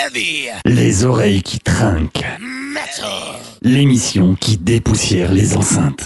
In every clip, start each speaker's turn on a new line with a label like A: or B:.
A: Heavy.
B: Les oreilles qui trinquent.
A: Metal.
B: L'émission qui dépoussière les enceintes.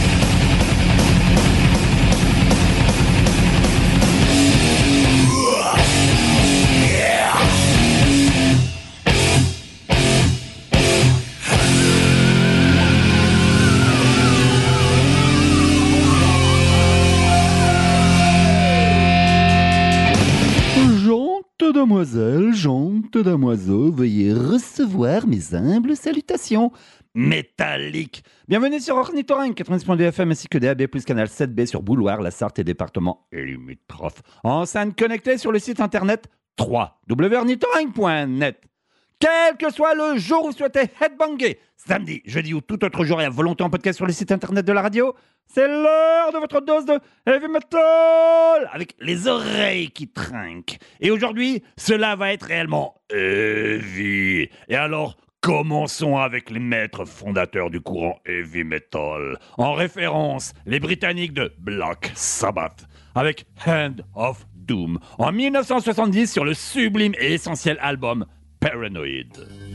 C: Demoiselle, gente damoiseau, veuillez recevoir mes humbles salutations métalliques. Bienvenue sur Ornithorynque, 90.2 FM ainsi que DAB+, canal 7B sur Bouloir, la Sarthe et département limitrophes. Enceinte connectée sur le site internet www.ornithorynque.net. Quel que soit le jour où vous souhaitez headbanger, samedi, jeudi ou tout autre jour et à volonté en podcast sur le site internet de la radio, c'est l'heure de votre dose de heavy metal avec les oreilles qui trinquent. Et aujourd'hui, cela va être réellement heavy. Et alors, commençons avec les maîtres fondateurs du courant heavy metal. En référence, les Britanniques de Black Sabbath avec Hand of Doom en 1970 sur le sublime et essentiel album Paranoid.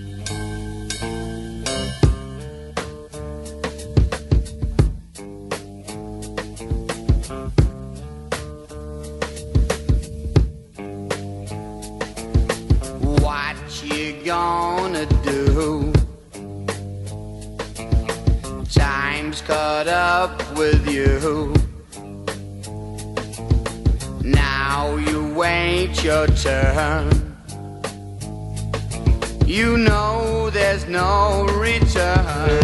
D: What you gonna do? Time's caught up with you. Now you wait your turn. You know there's no return.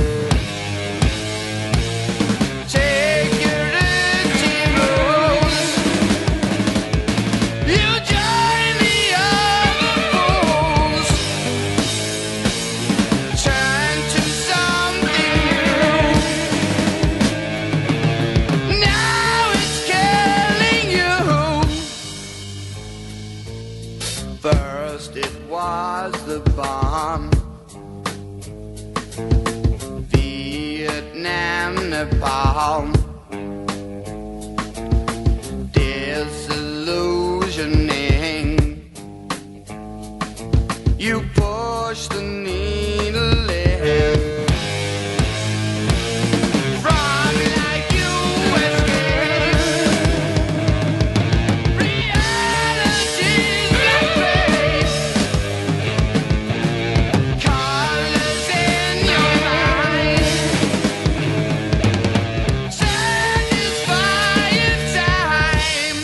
D: Take your dirty rules. You join the other fools. Turn to something new. Now it's killing you. First it was the bomb, Vietnam, Nepal, disillusioning. You push the needle in. From like you escape. Reality's like face. Colors in your mind. Satisfy in time.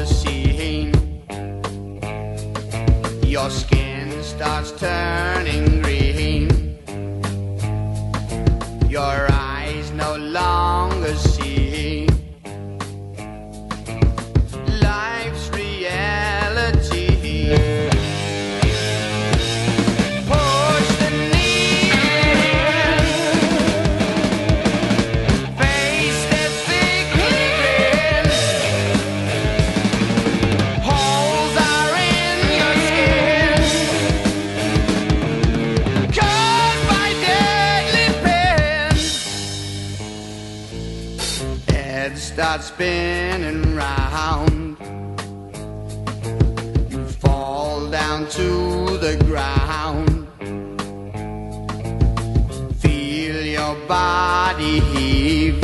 A: longer seen. Your skin starts turning green. Your eyes no longer see life's reality. Push the needle, face the sickly grin. Holes are in your skin, caused by deadly pain. Head starts spinning round. You fall down to the ground. Feel your body heave.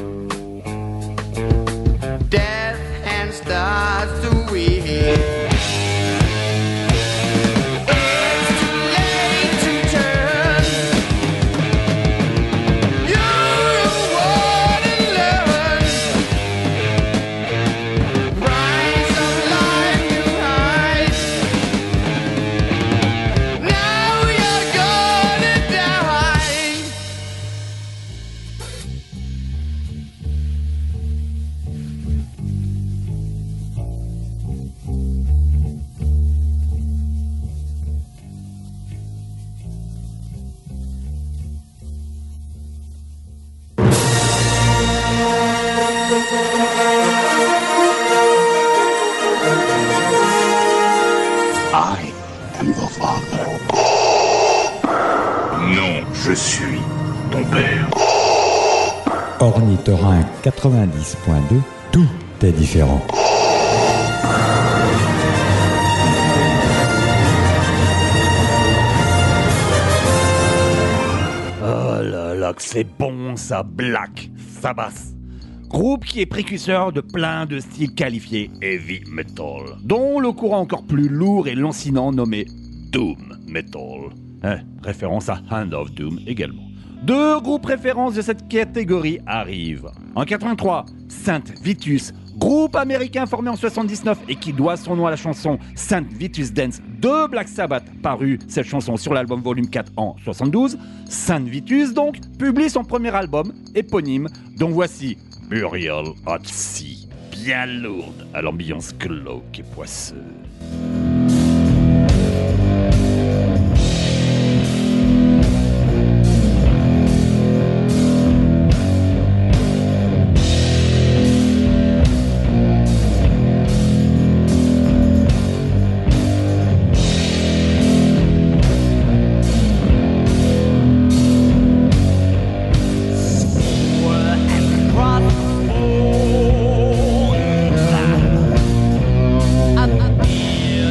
A: Death hand starts to weave. It's too late to turn. You're what to learn. Rise of life you hide. Now you're gonna die.
B: I am your father.
E: Non, je suis ton père.
F: Ornithorynque 90.2, tout est différent.
C: Oh là là, que c'est bon ça, Black Sabbath. Groupe qui est précurseur de plein de styles qualifiés heavy metal, dont le courant encore plus lourd et lancinant nommé Doom Metal. Référence à Hand of Doom également. Deux groupes références de cette catégorie arrivent. En 83, Saint Vitus, groupe américain formé en 79 et qui doit son nom à la chanson Saint Vitus Dance de Black Sabbath, paru cette chanson sur l'album Volume 4 en 72. Saint Vitus donc publie son premier album éponyme, dont voici Burial at Sea, bien lourde à l'ambiance glauque et poisseuse.
A: A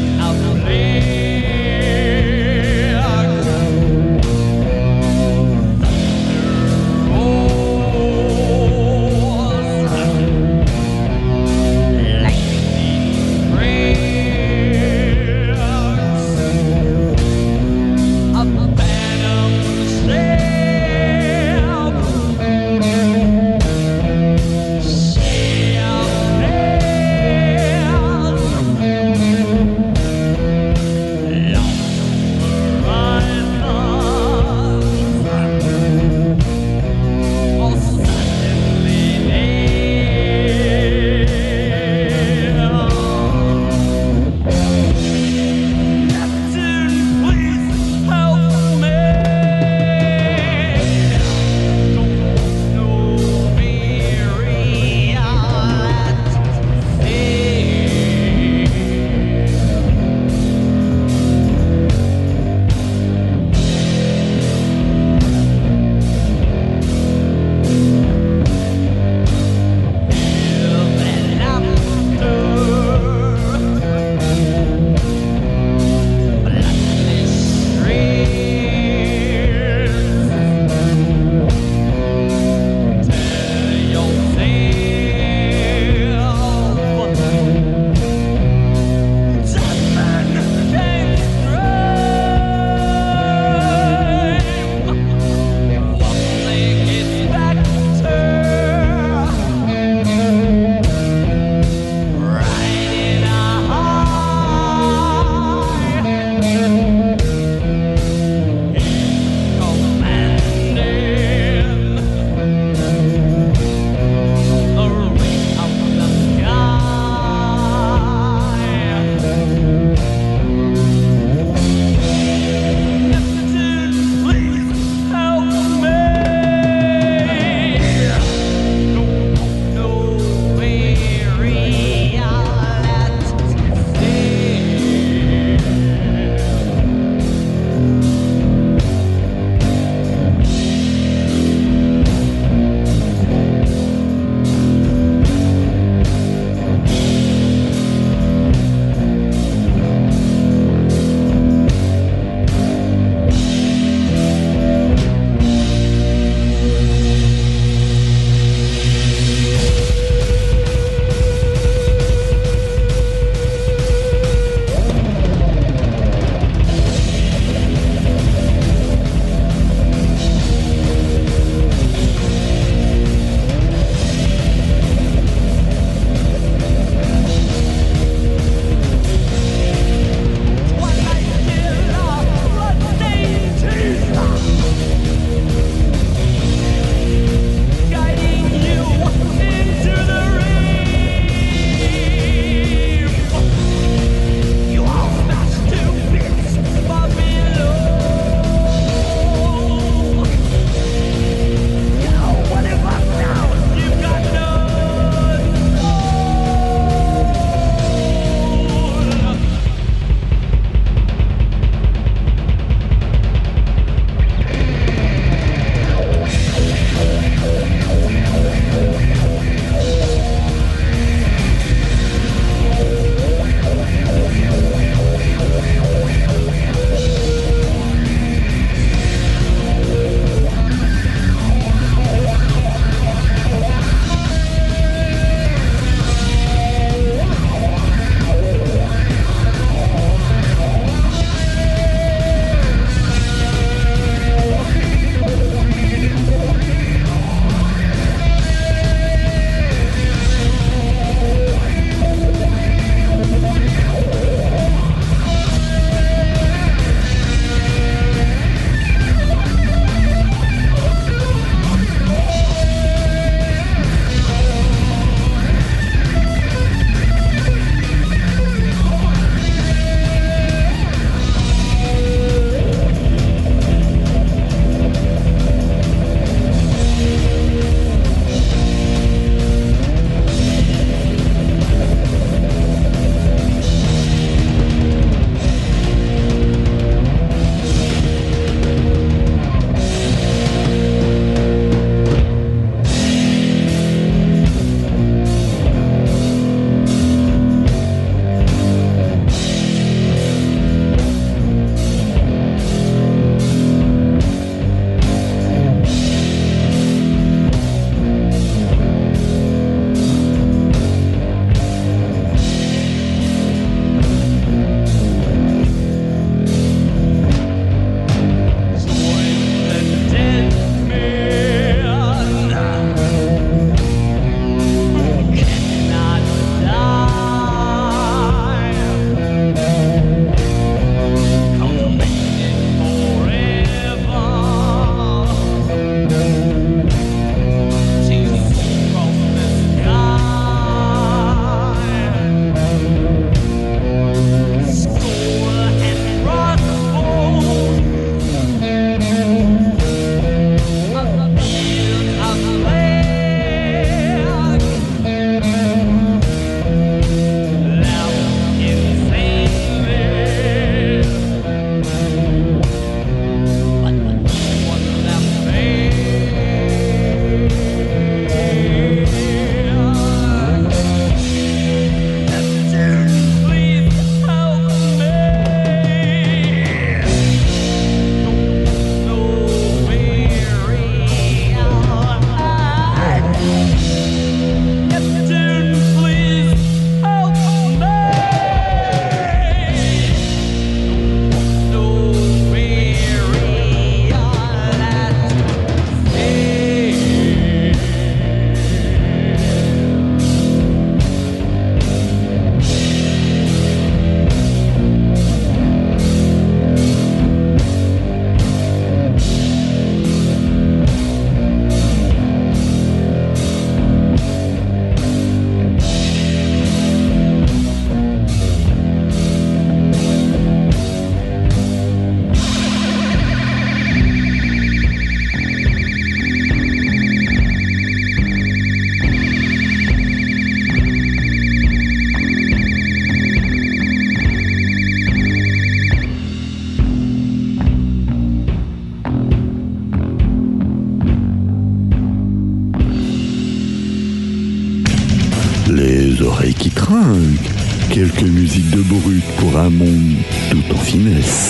B: Quelques musiques de brut pour un monde tout en finesse.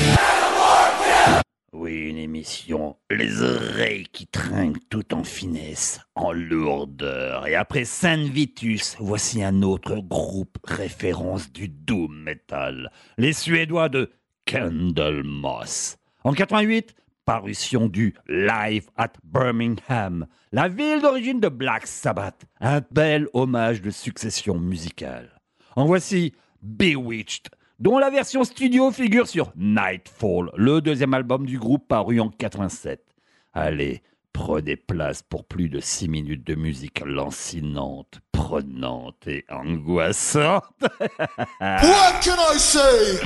C: Oui, une émission, les oreilles qui trinquent tout en finesse, en lourdeur. Et après Saint Vitus, voici un autre groupe référence du doom metal, les Suédois de Candlemas. En 88, parution du Live at Birmingham, la ville d'origine de Black Sabbath, un bel hommage de succession musicale. En voici Bewitched, dont la version studio figure sur Nightfall, le deuxième album du groupe paru en 87. Allez, prenez place pour plus de 6 minutes de musique lancinante, prenante et angoissante.
G: What can I say?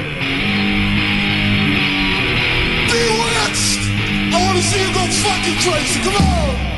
G: Bewitched! I wanna see you go fucking crazy, come on!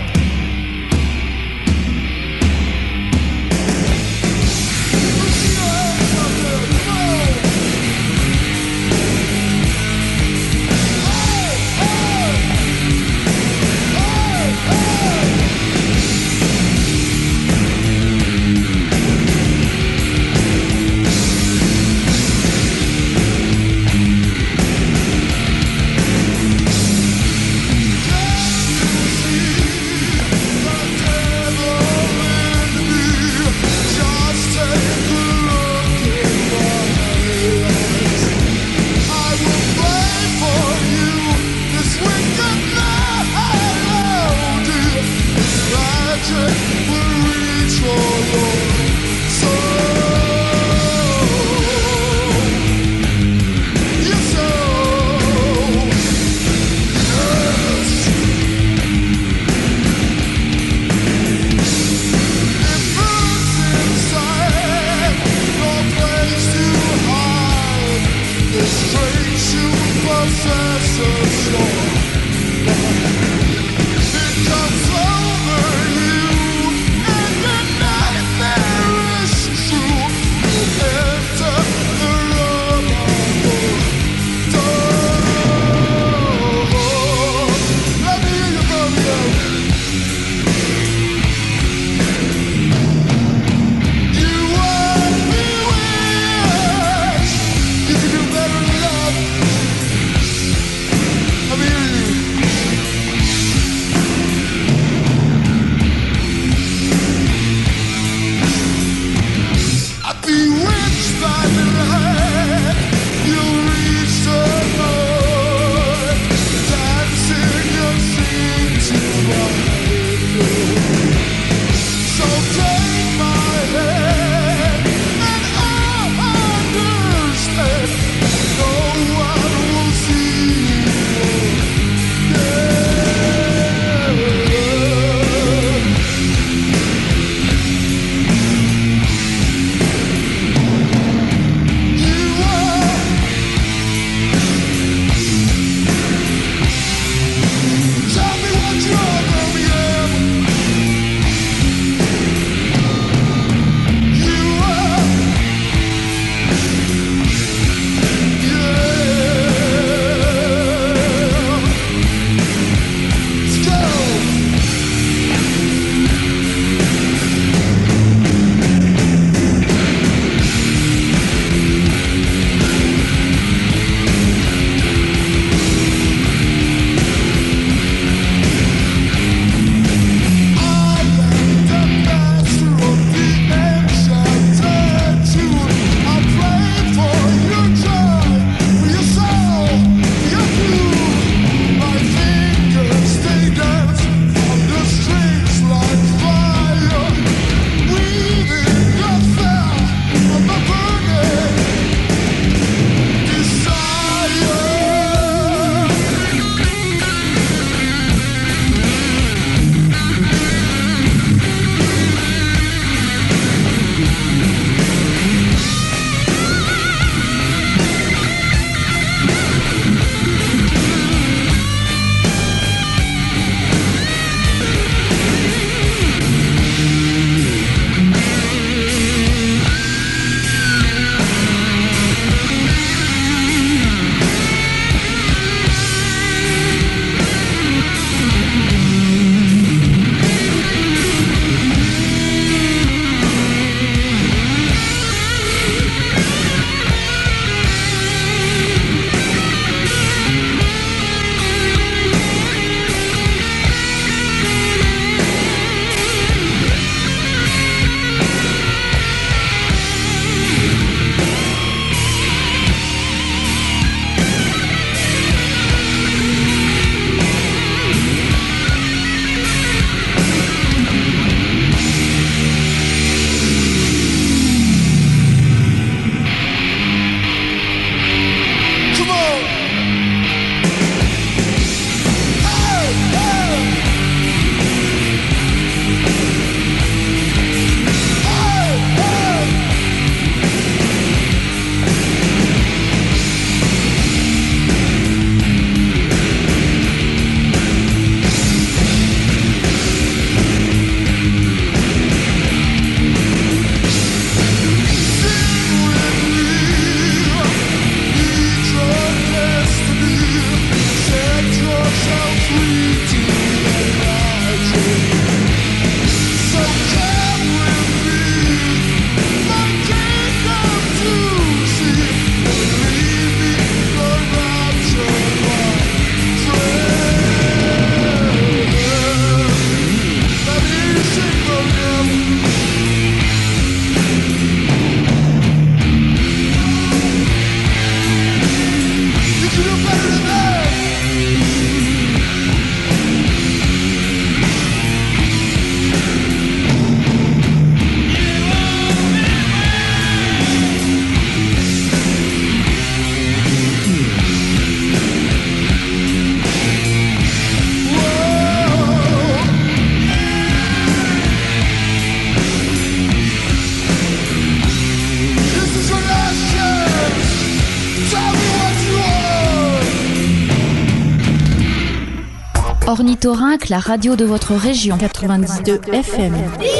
H: Ornithorynque, la radio de votre région. 92 FM.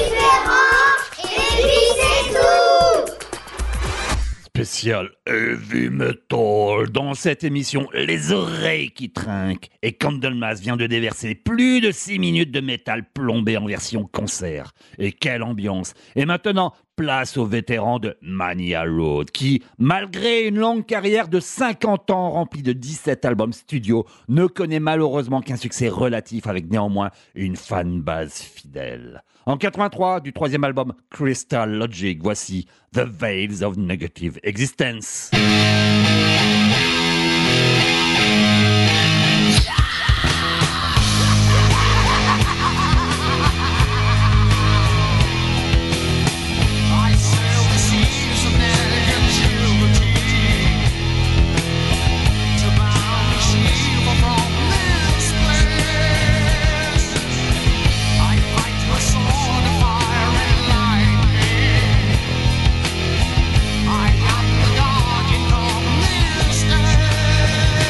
C: Spécial Heavy Metal. Dans cette émission, les oreilles qui trinquent. Et Candlemas vient de déverser plus de 6 minutes de métal plombé en version concert. Et quelle ambiance. Et maintenant, place aux vétérans de Mania Road, qui, malgré une longue carrière de 50 ans remplie de 17 albums studio, ne connaît malheureusement qu'un succès relatif avec néanmoins une fanbase fidèle. En 83, du troisième album Crystal Logic, voici The Veils of Negative Existence.
D: I am the guardian of this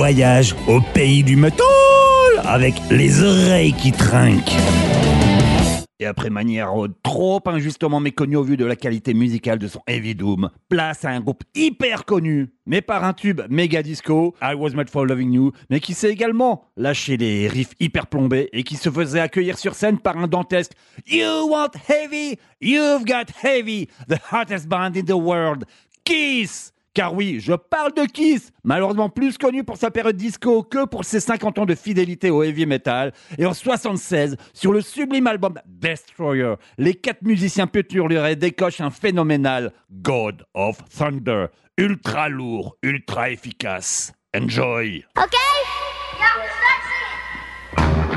B: voyage au pays du métal avec les oreilles qui trinquent.
C: Et après Mania Road, trop injustement méconnu au vu de la qualité musicale de son Heavy Doom, place à un groupe hyper connu, mais par un tube méga disco, I Was Made for Loving You, mais qui sait également lâcher des riffs hyper plombés et qui se faisait accueillir sur scène par un dantesque You want heavy, you've got heavy, the hottest band in the world, Kiss. Car oui, je parle de Kiss, malheureusement plus connu pour sa période disco que pour ses 50 ans de fidélité au heavy metal. Et en 76, sur le sublime album Destroyer, les 4 musiciens péturlurés décochent un phénoménal God of Thunder. Ultra lourd, ultra efficace. Enjoy!
I: Okay? Yeah, that's it.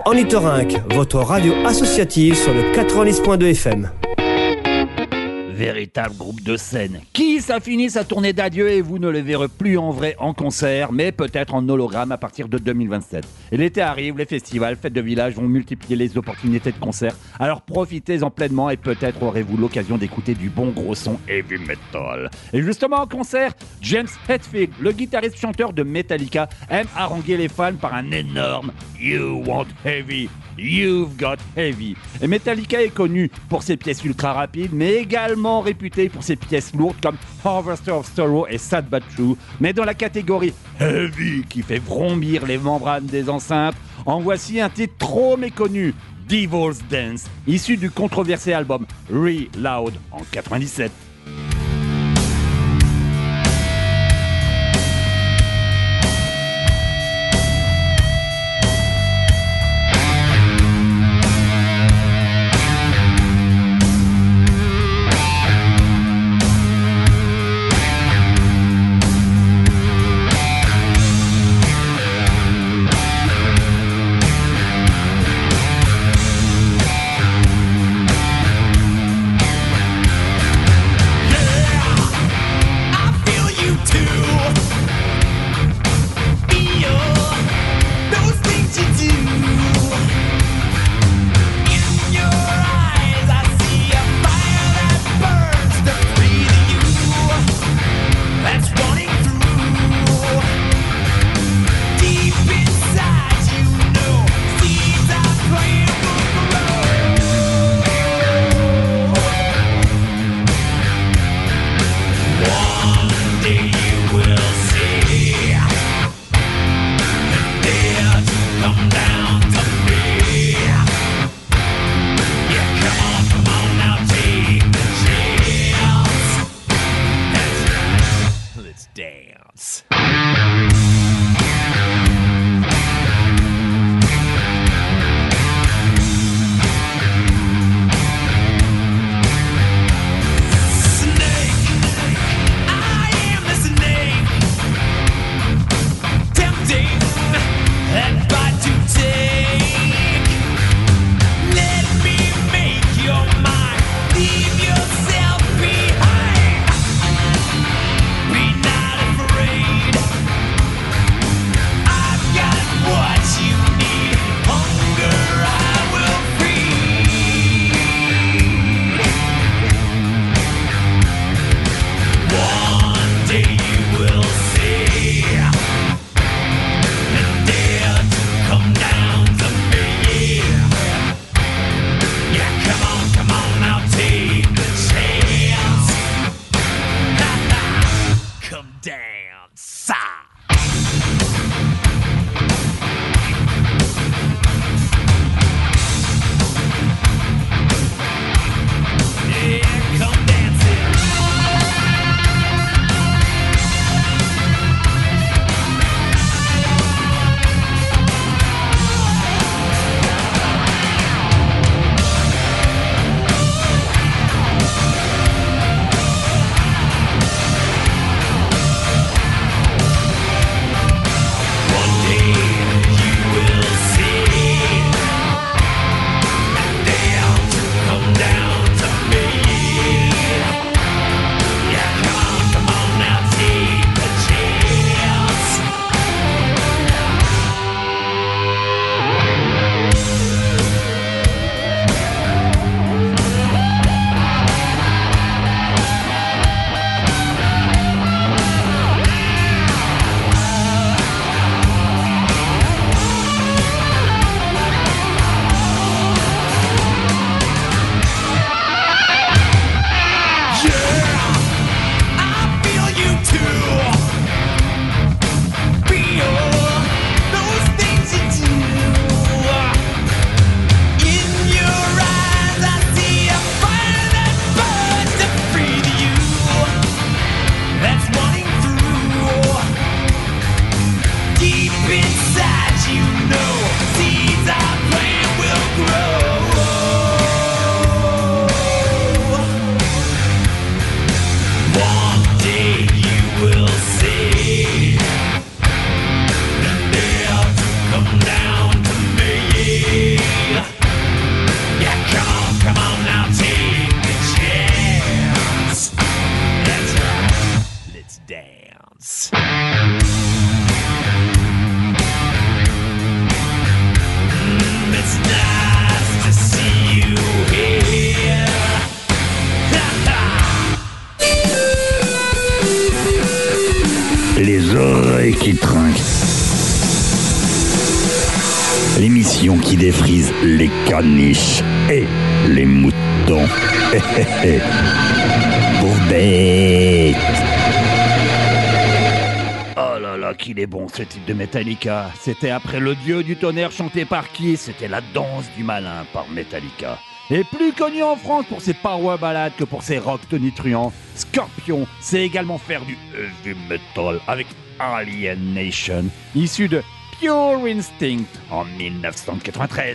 J: Ornithorynque, votre radio associative sur le 90.2 FM.
C: Véritable groupe de scène. Kiss a fini sa tournée d'adieu et vous ne le verrez plus en vrai en concert, mais peut-être en hologramme à partir de 2027. Et l'été arrive, les festivals, fêtes de village vont multiplier les opportunités de concert. Alors profitez-en pleinement et peut-être aurez-vous l'occasion d'écouter du bon gros son heavy metal. Et justement en concert, James Hetfield, le guitariste-chanteur de Metallica, aime haranguer les fans par un énorme You want heavy, you've got heavy. Et Metallica est connu pour ses pièces ultra rapides, mais également réputé pour ses pièces lourdes comme Harvester of Sorrow et Sad But True. Mais dans la catégorie heavy qui fait vrombir les membranes des enceintes, en voici un titre trop méconnu, Devil's Dance, issu du controversé album Reload en 97.
B: l'émission qui défrise les caniches et les moutons. Pauvre bête.
C: Oh là là, qu'il est bon ce titre de Metallica. C'était après Le Dieu du tonnerre chanté par qui? C'était La danse du malin par Metallica. Et plus connu en France pour ses power ballades que pour ses rock tonitruants, Scorpion sait également faire du heavy metal avec Alien Nation, issu de Pure Instinct en 1993.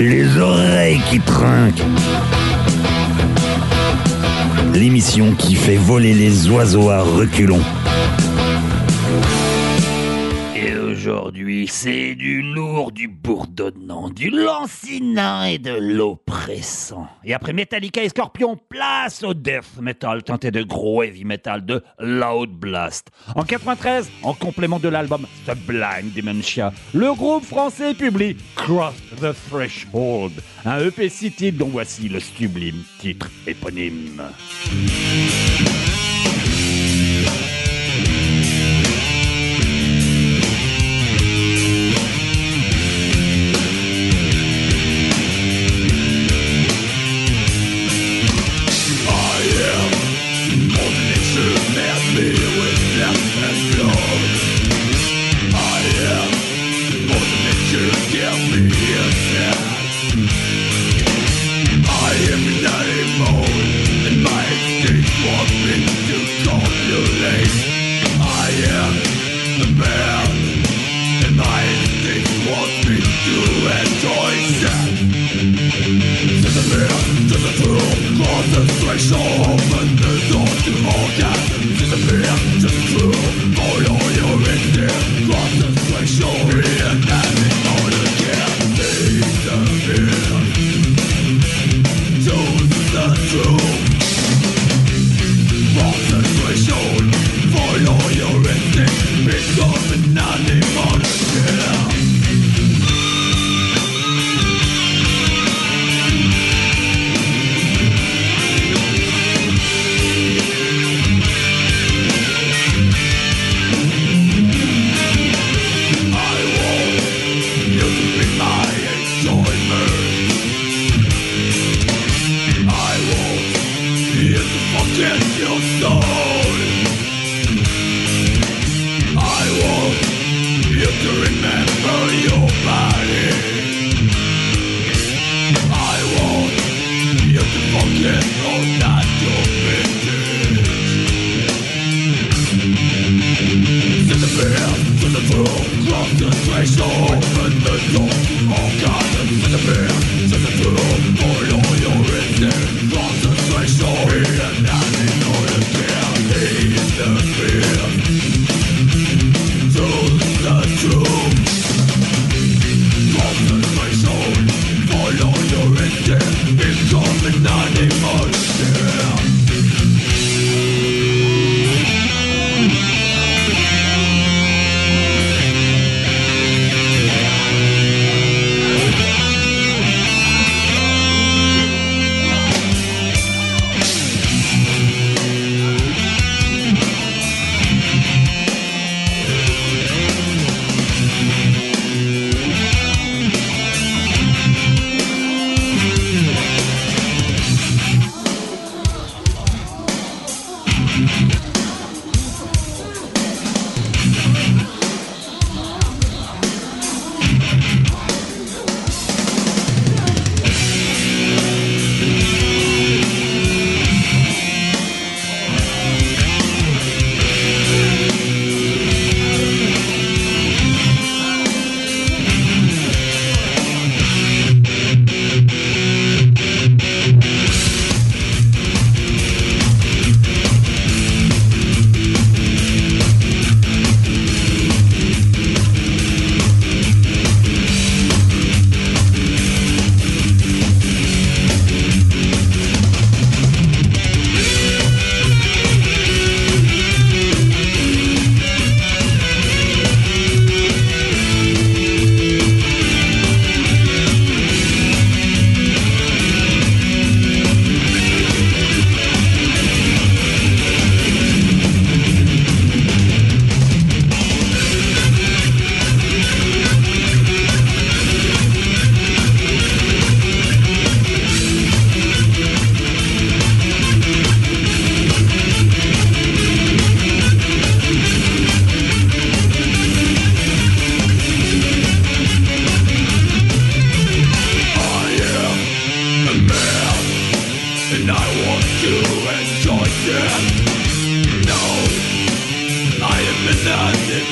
B: les oreilles qui trinquent. L'émission qui fait voler les oiseaux à reculons. Et aujourd'hui, c'est du lourd, du bourdonnant, du lancinant et de l'oppressant. Et après Metallica et Scorpion, place au death metal teinté de gros heavy metal de Loud Blast. En 93, en complément de l'album Sublime Dementia, le groupe français publie Cross the Threshold, un EP 6 titres dont voici le sublime titre éponyme.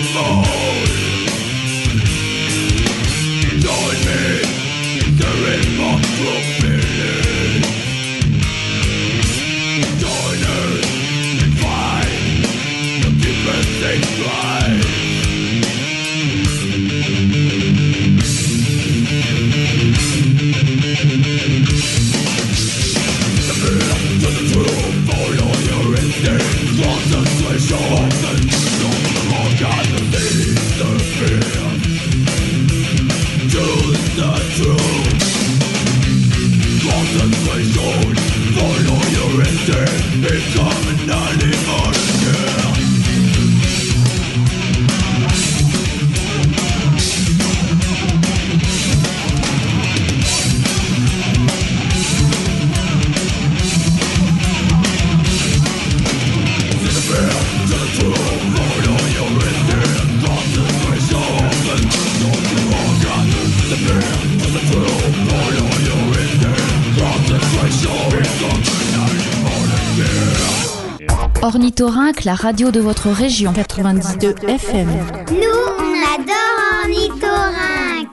G: Join me, the
H: Ornithorynque, la radio de votre région. 92 FM.
I: Nous, on adore Ornithorynque.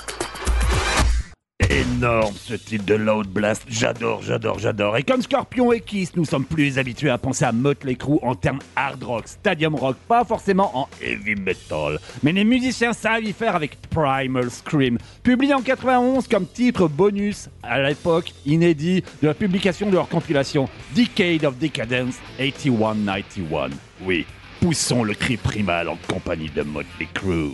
B: Énorme ce titre de Loud Blast, j'adore. Et comme Scorpion et Kiss, nous sommes plus habitués à penser à Motley Crue en termes hard rock, stadium rock, pas forcément en heavy metal. Mais les musiciens savent y faire avec Primal Scream, publié en 91 comme titre bonus à l'époque inédit de la publication de leur compilation Decade of Decadence 81-91. Oui, poussons le cri primal en compagnie de Motley Crue.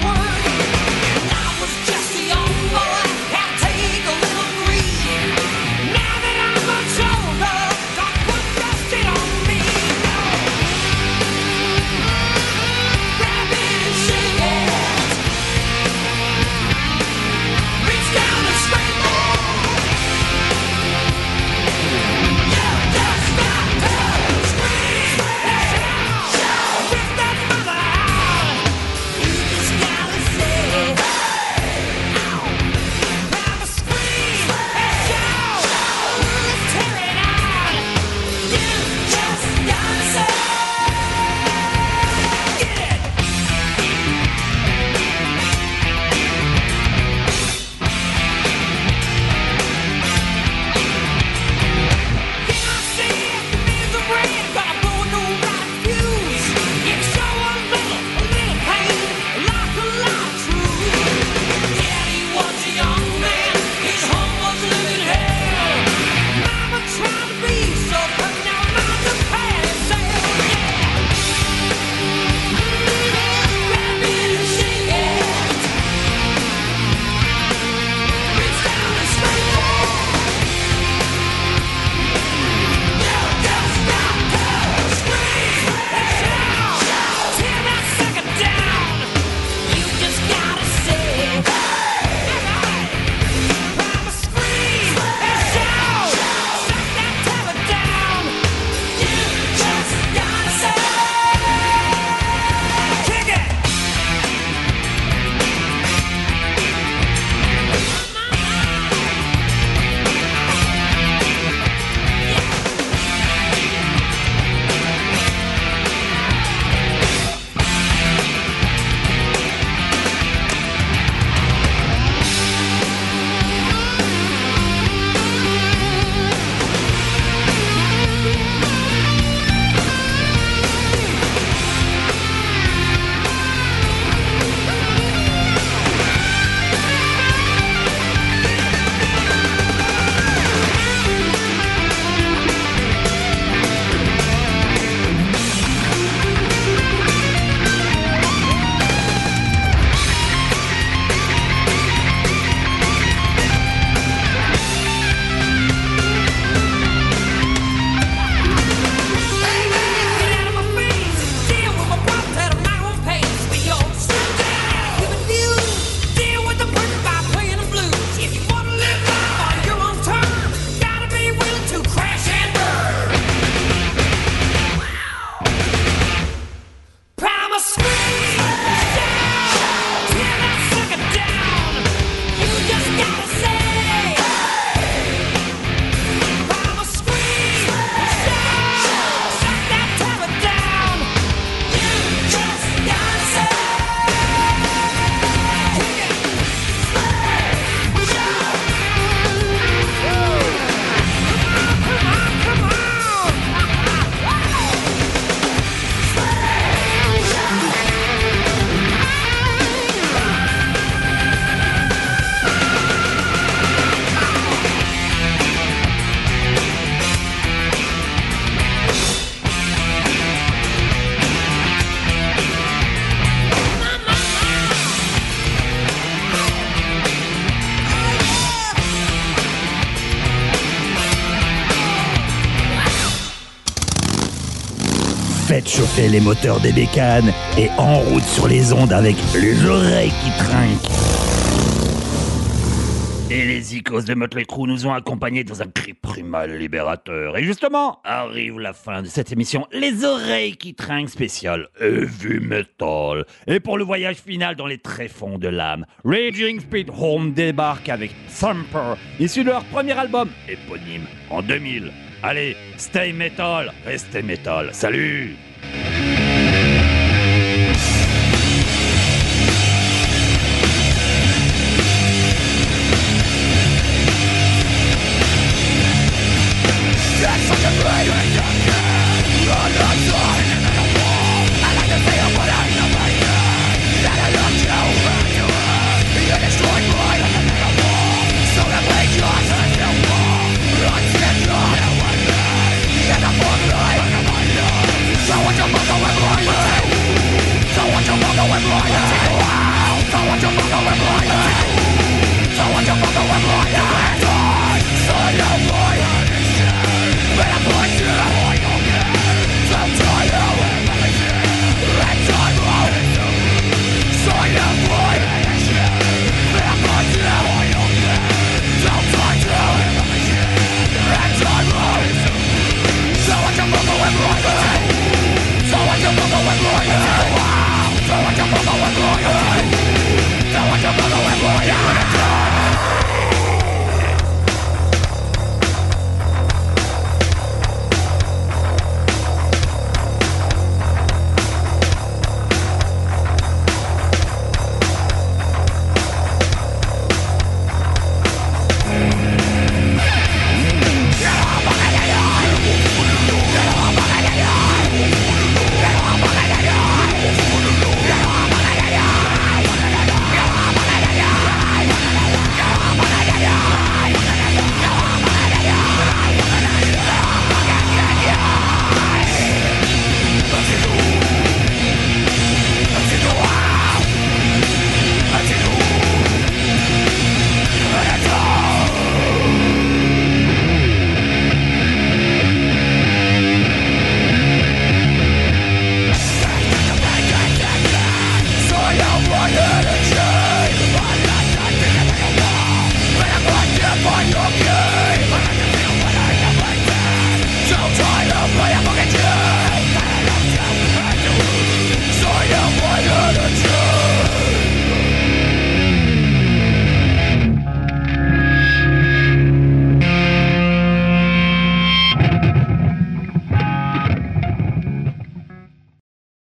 D: Just a young boy, had to take a little grief.
B: Faites chauffer les moteurs des bécanes et en route sur les ondes avec les oreilles qui trinquent. Et les icos de Motley Crue nous ont accompagnés dans un cri primal libérateur. Et justement, arrive la fin de cette émission, les oreilles qui trinquent spécial Heavy Metal. Et pour le voyage final dans les tréfonds de l'âme, Raging Speed Home débarque avec Thumper, issu de leur premier album éponyme en 2000. Allez, stay metal, restez metal. Salut!